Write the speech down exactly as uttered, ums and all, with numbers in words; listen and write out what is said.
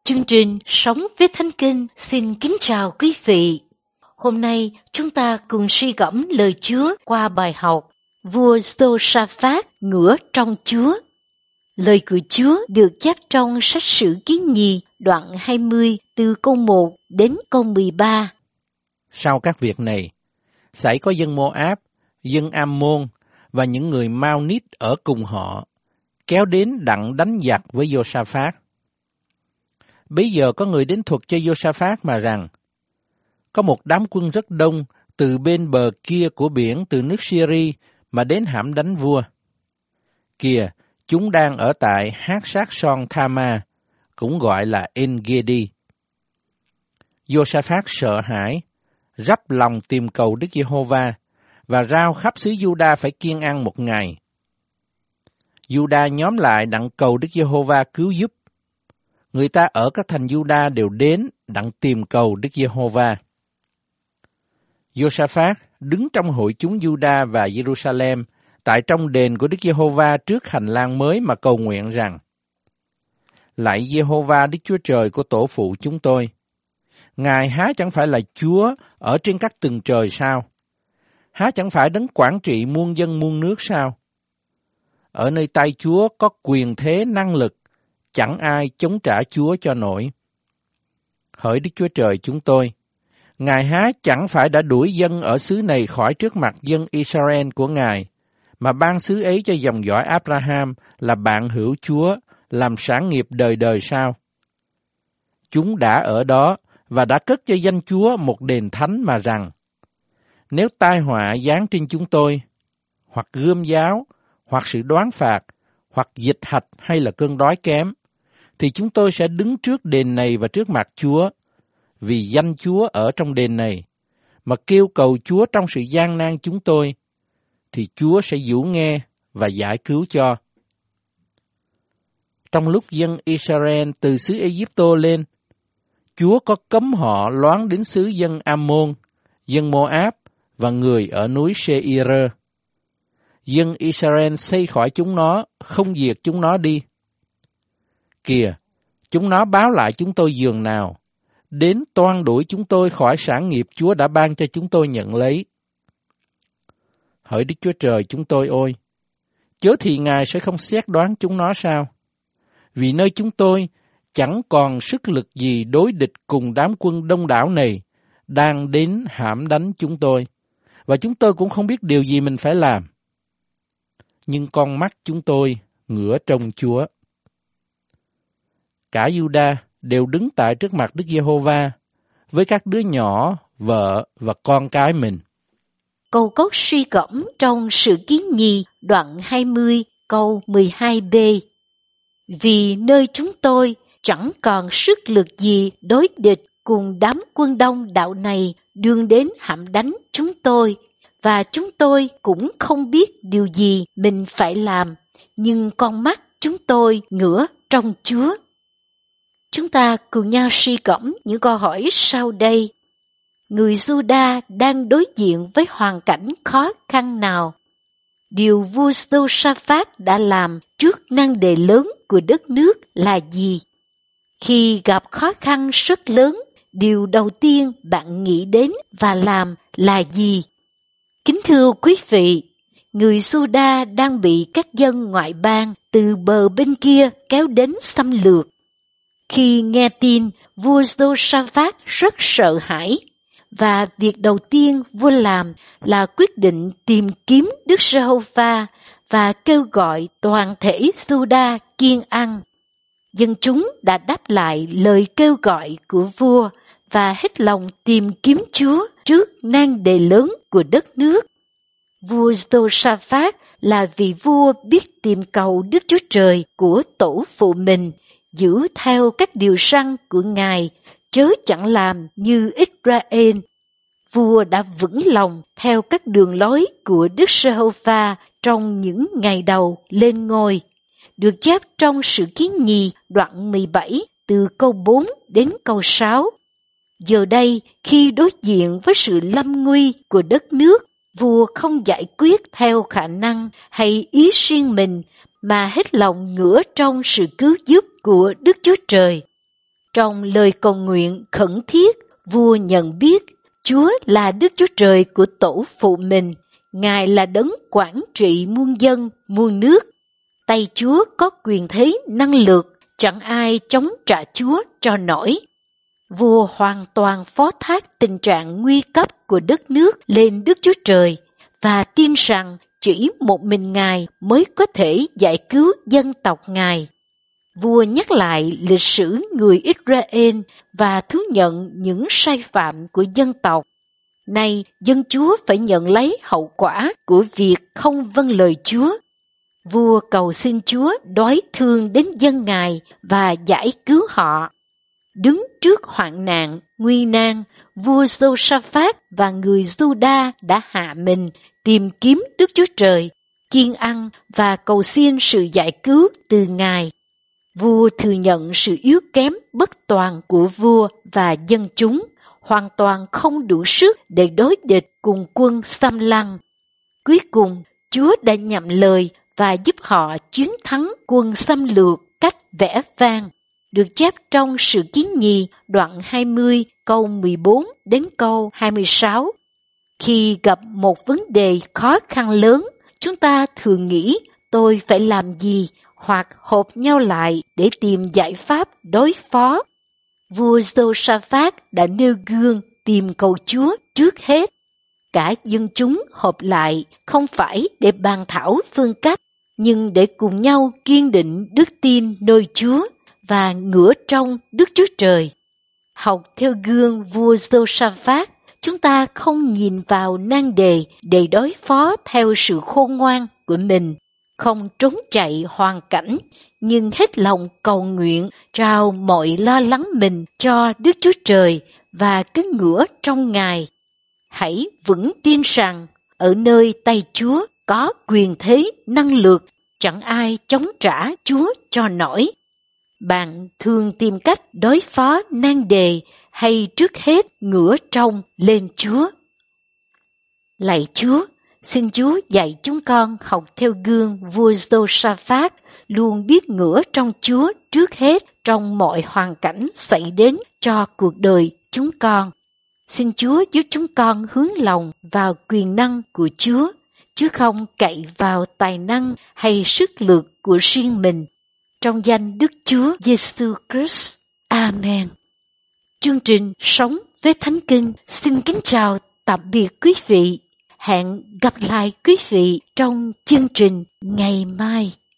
Chương trình Sống với Thánh Kinh xin kính chào quý vị. Hôm nay chúng ta cùng suy gẫm lời Chúa qua bài học Vua Giô-sa-phát ngửa trong Chúa. Lời của Chúa được chép trong sách Sử Ký Nhì đoạn hai mươi từ câu một đến câu mười ba. Sau các việc này, xảy có dân Mô-áp, dân Am-môn và những người Mao-nít ở cùng họ, kéo đến đặng đánh giặc với Giô-sa-phát. Bấy giờ có người đến thuật cho Giô-sa-phát mà rằng, có một đám quân rất đông từ bên bờ kia của biển từ nước Syri mà đến hãm đánh vua. Kìa, chúng đang ở tại Hát-sát-son-tha-ma, cũng gọi là En-gedi. Giô-sa-phát sợ hãi, rắp lòng tìm cầu Đức Giê-hô-va và rao khắp xứ Giu-đa phải kiêng ăn một ngày. Giu-đa nhóm lại đặng cầu Đức Giê-hô-va cứu giúp. Người ta ở các thành Giu-đa đều đến đặng tìm cầu Đức Giê-hô-va. Giô-sa-phát đứng trong hội chúng Giu-đa và Giê-ru-sa-lem tại trong đền của Đức Giê-hô-va trước hành lang mới mà cầu nguyện rằng: Lạy Giê-hô-va Đức Chúa Trời của tổ phụ chúng tôi, Ngài há chẳng phải là Chúa ở trên các tầng trời sao? Há chẳng phải đấng quản trị muôn dân muôn nước sao? Ở nơi tay Chúa có quyền thế năng lực, chẳng ai chống trả Chúa cho nổi. Hỡi Đức Chúa Trời chúng tôi, Ngài há chẳng phải đã đuổi dân ở xứ này khỏi trước mặt dân Israel của Ngài, mà ban xứ ấy cho dòng dõi Abraham là bạn hữu Chúa, làm sản nghiệp đời đời sao? Chúng đã ở đó và đã cất cho danh Chúa một đền thánh mà rằng: Nếu tai họa giáng trên chúng tôi, hoặc gươm giáo, hoặc sự đoán phạt, hoặc dịch hạch hay là cơn đói kém, thì chúng tôi sẽ đứng trước đền này và trước mặt Chúa, vì danh Chúa ở trong đền này, mà kêu cầu Chúa trong sự gian nan chúng tôi, thì Chúa sẽ dữu nghe và giải cứu cho. Trong lúc dân Israel từ xứ Ai-cập lên, Chúa có cấm họ loáng đến xứ dân Am-môn, dân Mô-áp và người ở núi Sê-i-rơ. Dân Israel xây khỏi chúng nó, không diệt chúng nó đi. Kìa, chúng nó báo lại chúng tôi giường nào, đến toan đuổi chúng tôi khỏi sản nghiệp Chúa đã ban cho chúng tôi nhận lấy. Hỡi Đức Chúa Trời chúng tôi ôi, chớ thì Ngài sẽ không xét đoán chúng nó sao? Vì nơi chúng tôi chẳng còn sức lực gì đối địch cùng đám quân đông đảo này đang đến hãm đánh chúng tôi, và chúng tôi cũng không biết điều gì mình phải làm. Nhưng con mắt chúng tôi ngửa trông Chúa. Cả Giu-đa đều đứng tại trước mặt Đức Giê-hô-va với các đứa nhỏ, vợ và con cái mình. Câu cốt suy gẫm trong Sử Ký Nhì đoạn hai mươi câu mười hai b. Vì nơi chúng tôi chẳng còn sức lực gì đối địch cùng đám quân đông đạo này đương đến hãm đánh chúng tôi, và chúng tôi cũng không biết điều gì mình phải làm, nhưng con mắt chúng tôi ngửa trong Chúa. Chúng ta cùng nhau suy gẫm những câu hỏi sau đây. Người Giu-đa đang đối diện với hoàn cảnh khó khăn nào? Điều vua Giô-sa-phát đã làm trước nan đề lớn của đất nước là gì? Khi gặp khó khăn rất lớn, điều đầu tiên bạn nghĩ đến và làm là gì? Kính thưa quý vị, người Giu-đa đang bị các dân ngoại bang từ bờ bên kia kéo đến xâm lược. Khi nghe tin, vua Giô-sa-phát rất sợ hãi, và việc đầu tiên vua làm là quyết định tìm kiếm Đức Giê-hô-va và kêu gọi toàn thể Giu-đa kiêng ăn. Dân chúng đã đáp lại lời kêu gọi của vua và hết lòng tìm kiếm Chúa trước nan đề lớn của đất nước. Vua Giô-sa-phát là vị vua biết tìm cầu Đức Chúa Trời của tổ phụ mình, giữ theo các điều răn của Ngài, chớ chẳng làm như Israel. Vua đã vững lòng theo các đường lối của Đức Giê-hô-va trong những ngày đầu lên ngôi, được chép trong Sử Ký Nhì đoạn mười bảy từ câu bốn đến câu sáu. Giờ đây, khi đối diện với sự lâm nguy của đất nước, vua không giải quyết theo khả năng hay ý riêng mình, mà hết lòng ngửa trong sự cứu giúp của Đức Chúa Trời. Trong lời cầu nguyện khẩn thiết, vua nhận biết Chúa là Đức Chúa Trời của tổ phụ mình. Ngài là đấng quản trị muôn dân, muôn nước. Tay Chúa có quyền thế năng lực, chẳng ai chống trả Chúa cho nổi. Vua hoàn toàn phó thác tình trạng nguy cấp của đất nước lên Đức Chúa Trời và tin rằng chỉ một mình Ngài mới có thể giải cứu dân tộc Ngài. Vua nhắc lại lịch sử người Israel và thú nhận những sai phạm của dân tộc. Nay, dân Chúa phải nhận lấy hậu quả của việc không vâng lời Chúa. Vua cầu xin Chúa đói thương đến dân Ngài và giải cứu họ. Đứng trước hoạn nạn, nguy nan, vua Giô-sa-phát và người Giu-đa đã hạ mình tìm kiếm Đức Chúa Trời, kiêng ăn và cầu xin sự giải cứu từ Ngài. Vua thừa nhận sự yếu kém bất toàn của vua và dân chúng, hoàn toàn không đủ sức để đối địch cùng quân xâm lăng. Cuối cùng, Chúa đã nhậm lời và giúp họ chiến thắng quân xâm lược cách vẻ vang, được chép trong Sử Ký Nhì đoạn hai mươi câu mười bốn đến câu hai mươi sáu. Khi gặp một vấn đề khó khăn lớn, chúng ta thường nghĩ tôi phải làm gì hoặc họp nhau lại để tìm giải pháp đối phó. Vua Giô-sa-phát đã nêu gương tìm cầu Chúa trước hết. Cả dân chúng họp lại không phải để bàn thảo phương cách, nhưng để cùng nhau kiên định đức tin nơi Chúa và ngửa trong Đức Chúa Trời. Học theo gương vua Giô-sa-phát, chúng ta không nhìn vào nan đề để đối phó theo sự khôn ngoan của mình, không trốn chạy hoàn cảnh, nhưng hết lòng cầu nguyện trao mọi lo lắng mình cho Đức Chúa Trời và cứ ngửa trong Ngài. Hãy vững tin rằng ở nơi tay Chúa có quyền thế năng lực, chẳng ai chống trả Chúa cho nổi. Bạn thường tìm cách đối phó nan đề hay trước hết ngửa trông lên Chúa? Lạy Chúa, xin Chúa dạy chúng con học theo gương vua Giô-sa-phát, luôn biết ngửa trong Chúa trước hết trong mọi hoàn cảnh xảy đến cho cuộc đời chúng con. Xin Chúa giúp chúng con hướng lòng vào quyền năng của Chúa, chứ không cậy vào tài năng hay sức lực của riêng mình. Trong danh Đức Chúa Giêsu Christ. Amen. Chương trình Sống với Thánh Kinh xin kính chào tạm biệt quý vị. Hẹn gặp lại quý vị trong chương trình ngày mai.